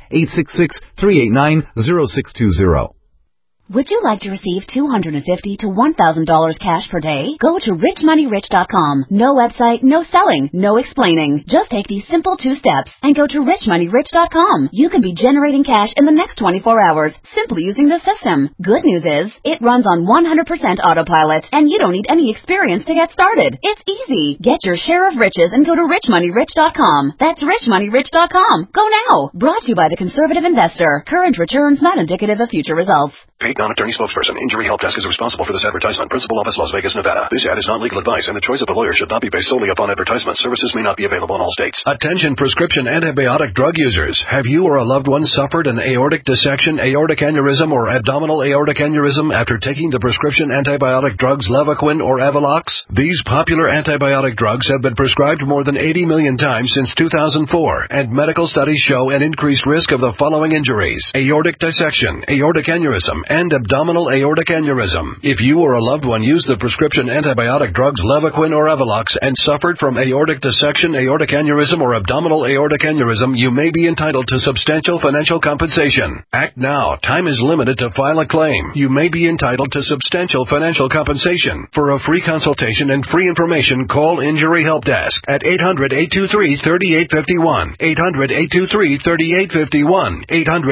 866-389-0620. Would you like to receive $250 to $1,000 cash per day? Go to richmoneyrich.com. No website, no selling, no explaining. Just take these simple 2 steps and go to richmoneyrich.com. You can be generating cash in the next 24 hours simply using the system. Good news is, it runs on 100% autopilot and you don't need any experience to get started. It's easy. Get your share of riches and go to richmoneyrich.com. That's richmoneyrich.com. Go now. Brought to you by the Conservative Investor. Current returns not indicative of future results. Paid non-attorney spokesperson. Injury Help Desk is responsible for this advertisement. Principal office, Las Vegas, Nevada. This ad is not legal advice, and the choice of a lawyer should not be based solely upon advertisement. Services may not be available in all states. Attention prescription antibiotic drug users. Have you or a loved one suffered an aortic dissection, aortic aneurysm, or abdominal aortic aneurysm after taking the prescription antibiotic drugs Levaquin or Avelox? These popular antibiotic drugs have been prescribed more than 80 million times since 2004, and medical studies show an increased risk of the following injuries: aortic dissection, aortic aneurysm, and abdominal aortic aneurysm. If you or a loved one used the prescription antibiotic drugs Levaquin or Avelox and suffered from aortic dissection, aortic aneurysm, or abdominal aortic aneurysm, you may be entitled to substantial financial compensation. Act now. Time is limited to file a claim. You may be entitled to substantial financial compensation. For a free consultation and free information, call Injury Help Desk at 800-823-3851. 800-823-3851.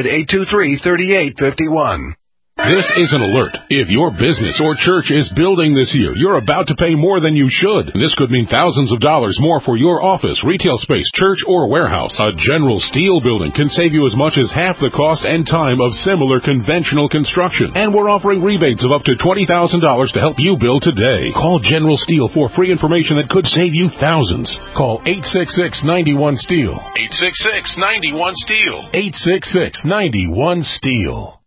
800-823-3851. This is an alert. If your business or church is building this year, you're about to pay more than you should. This could mean thousands of dollars more for your office, retail space, church, or warehouse. A General Steel building can save you as much as half the cost and time of similar conventional construction. And we're offering rebates of up to $20,000 to help you build today. Call General Steel for free information that could save you thousands. Call 866-91-STEEL. 866-91-STEEL. 866-91-STEEL.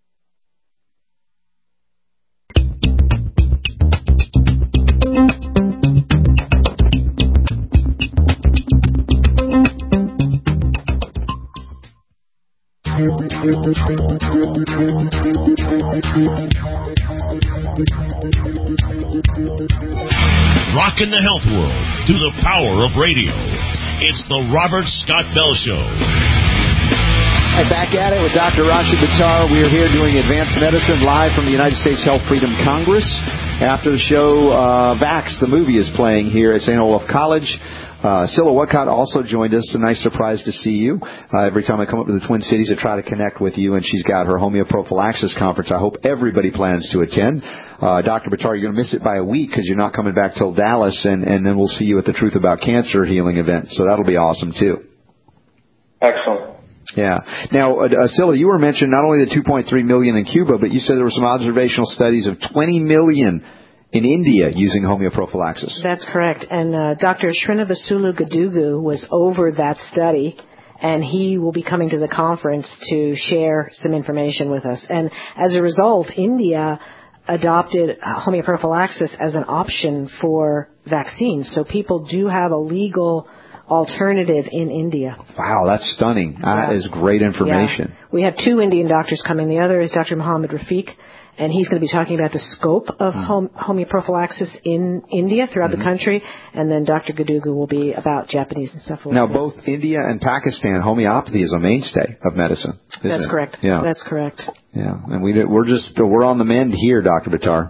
Rockin' the health world through the power of radio. It's the Robert Scott Bell Show. Right, back at it with Dr. Rashid Buttar. We are here doing Advanced Medicine live from the United States Health Freedom Congress. After the show, Vax, the movie, is playing here at St. Olaf College. Scylla Whatcott also joined us. A nice surprise to see you. Every time I come up to the Twin Cities, I try to connect with you, and she's got her homeoprophylaxis conference. I hope everybody plans to attend. Dr. Buttar, you're going to miss it by a week because you're not coming back till Dallas, and then we'll see you at the Truth About Cancer healing event. So that'll be awesome, too. Excellent. Yeah. Now, Scylla, you were mentioning not only the 2.3 million in Cuba, but you said there were some observational studies of 20 million in India using homeoprophylaxis. That's correct. And Dr. Srinivasulu Gadugu was over that study, and he will be coming to the conference to share some information with us. And as a result, India adopted homeoprophylaxis as an option for vaccines. So people do have a legal alternative in India. Wow, that's stunning. That is great information. Yeah. We have 2 Indian doctors coming. The other is Dr. Muhammad Rafiq, and he's going to be talking about the scope of homeoprophylaxis in India, throughout the country, and then Dr. Gadugu will be about Japanese and stuff. Now, both India and Pakistan, homeopathy is a mainstay of medicine. That's correct. Yeah. That's correct. Yeah, and we're on the mend here, Dr. Buttar.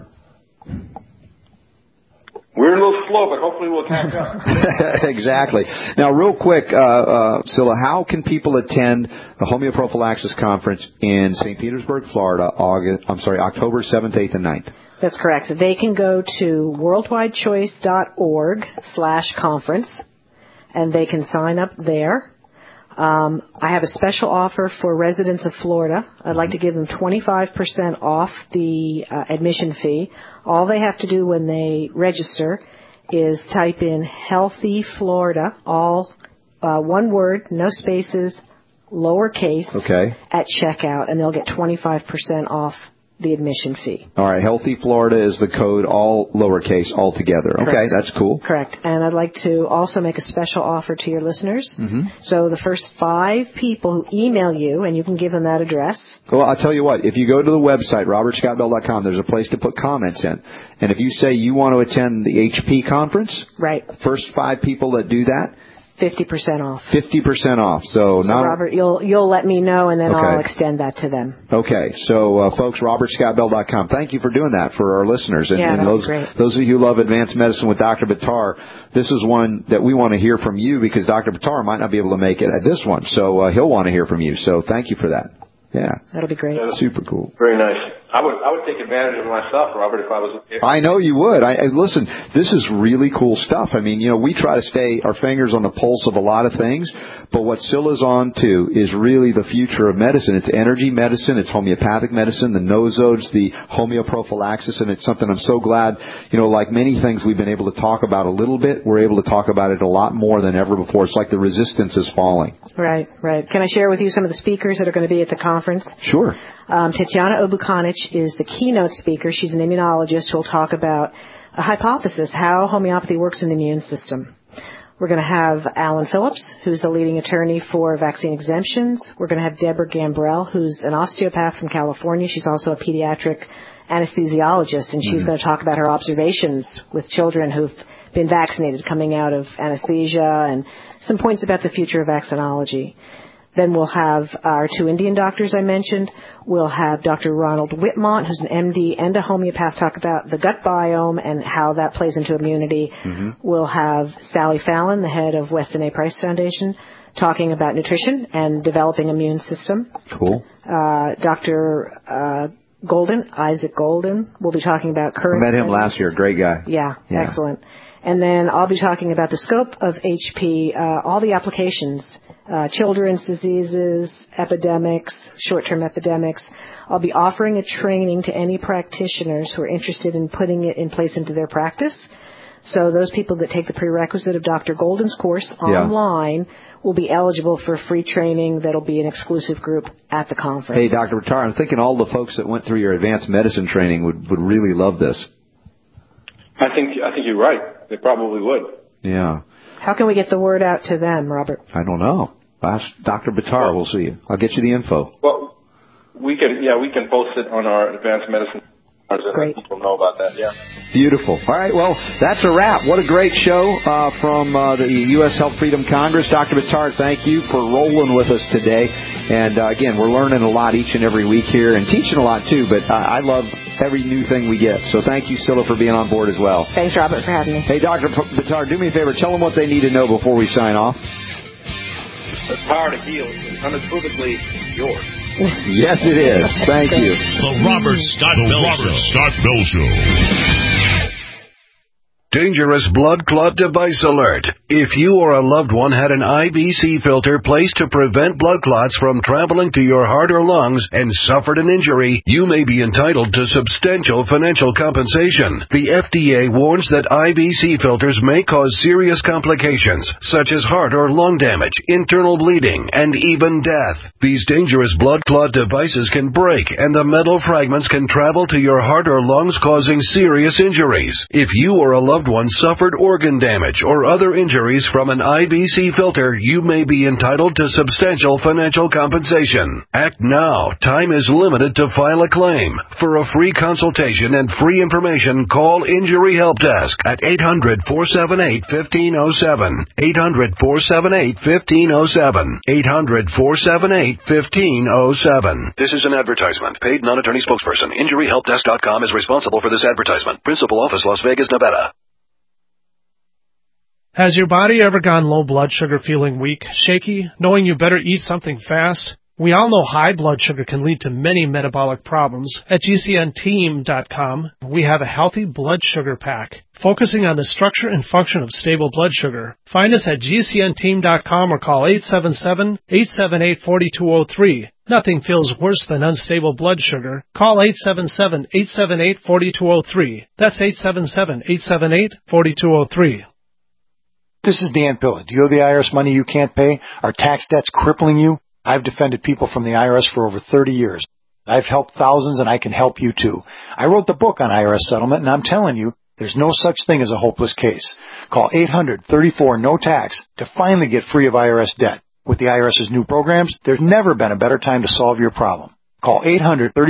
We're a little slow, but hopefully we'll catch up. Exactly. Now, real quick, Scylla, how can people attend the homeoprophylaxis conference in St. Petersburg, Florida, October 7th, 8th, and 9th? That's correct. They can go to worldwidechoice.org/conference, and they can sign up there. I have a special offer for residents of Florida. I'd like to give them 25% off the admission fee. All they have to do when they register is type in Healthy Florida, all one word, no spaces, lowercase, at checkout, and they'll get 25% off the admission fee. All right, Healthy Florida is the code, all lowercase, all together. Correct. Okay, that's cool. Correct. And I'd like to also make a special offer to your listeners. Mm-hmm. So the first 5 people who email you, and you can give them that address. Well, I'll tell you what, if you go to the website, robertscottbell.com, there's a place to put comments in. And if you say you want to attend the HP conference, right, first 5 people that do that, 50% off. 50% off. So now, Robert, you'll let me know, and then okay, I'll extend that to them. Okay. So, folks, robertscottbell.com. Thank you for doing that for our listeners. And, yeah, and those of you who love advanced medicine with Dr. Buttar, this is one that we want to hear from you because Dr. Buttar might not be able to make it at this one. So, he'll want to hear from you. So thank you for that. Yeah. That'll be great. Super cool. Very nice. I would take advantage of myself, Robert, if I was. I know you would. Listen, this is really cool stuff. I mean, we try to stay our fingers on the pulse of a lot of things, but what Scylla's on to is really the future of medicine. It's energy medicine, it's homeopathic medicine, the nosodes, the homeoprophylaxis, and it's something I'm so glad, like many things we've been able to talk about a little bit, we're able to talk about it a lot more than ever before. It's like the resistance is falling. Right. Can I share with you some of the speakers that are going to be at the conference? Sure. Tatiana Obukanich is the keynote speaker. She's an immunologist who will talk about a hypothesis, how homeopathy works in the immune system. We're going to have Alan Phillips, who's the leading attorney for vaccine exemptions. We're going to have Deborah Gambrell, who's an osteopath from California. She's also a pediatric anesthesiologist, and she's going to talk about her observations with children who've been vaccinated coming out of anesthesia and some points about the future of vaccinology. Then we'll have our 2 Indian doctors I mentioned. We'll have Dr. Ronald Whitmont, who's an MD and a homeopath, talk about the gut biome and how that plays into immunity. Mm-hmm. We'll have Sally Fallon, the head of Weston A. Price Foundation, talking about nutrition and developing immune system. Cool. Dr. Isaac Golden, will be talking about current... I met him last year. Great guy. Yeah, excellent. And then I'll be talking about the scope of HP, all the applications, children's diseases, epidemics, short-term epidemics. I'll be offering a training to any practitioners who are interested in putting it in place into their practice. So those people that take the prerequisite of Dr. Golden's course online will be eligible for free training that'll be an exclusive group at the conference. Hey, Dr. Buttar, I'm thinking all the folks that went through your advanced medicine training would really love this. I think you're right. They probably would. Yeah. How can we get the word out to them, Robert? I don't know. Ask Dr. Buttar. We'll see you. I'll get you the info. Well, we can post it on our advanced medicine. Great. People know about that. Yeah. Beautiful. All right. Well, that's a wrap. What a great show from the U.S. Health Freedom Congress. Dr. Buttar, thank you for rolling with us today. And again, we're learning a lot each and every week here, and teaching a lot too. But I love every new thing we get. So thank you, Scylla, for being on board as well. Thanks, Robert, for having me. Hey, Dr. Buttar, do me a favor. Tell them what they need to know before we sign off. The power to heal is unequivocally yours. Yes, it is. Thank you. The Robert Scott Bell Show. Dangerous blood clot device alert. If you or a loved one had an IVC filter placed to prevent blood clots from traveling to your heart or lungs and suffered an injury, you may be entitled to substantial financial compensation. The FDA warns that IVC filters may cause serious complications, such as heart or lung damage, internal bleeding, and even death. These dangerous blood clot devices can break, and the metal fragments can travel to your heart or lungs, causing serious injuries. If you or a loved one suffered organ damage or other injuries from an IVC filter, you may be entitled to substantial financial compensation. Act now. Time is limited to file a claim. For a free consultation and free information, call Injury Help Desk at 800-478-1507. 800-478-1507. 800-478-1507. This is an advertisement. Paid non-attorney spokesperson. InjuryHelpDesk.com is responsible for this advertisement. Principal office, Las Vegas, Nevada. Has your body ever gone low blood sugar, feeling weak, shaky, knowing you better eat something fast? We all know high blood sugar can lead to many metabolic problems. At GCNteam.com, we have a healthy blood sugar pack, focusing on the structure and function of stable blood sugar. Find us at GCNteam.com or call 877-878-4203. Nothing feels worse than unstable blood sugar. Call 877-878-4203. That's 877-878-4203. This is Dan Pilla. Do you owe the IRS money you can't pay? Are tax debts crippling you? I've defended people from the IRS for over 30 years. I've helped thousands, and I can help you too. I wrote the book on IRS settlement, and I'm telling you, there's no such thing as a hopeless case. Call 800-34-NO-TAX to finally get free of IRS debt. With the IRS's new programs, there's never been a better time to solve your problem. Call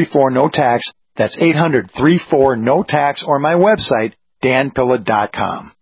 800-34-NO-TAX. That's 800-34-NO-TAX, or my website, danpilla.com.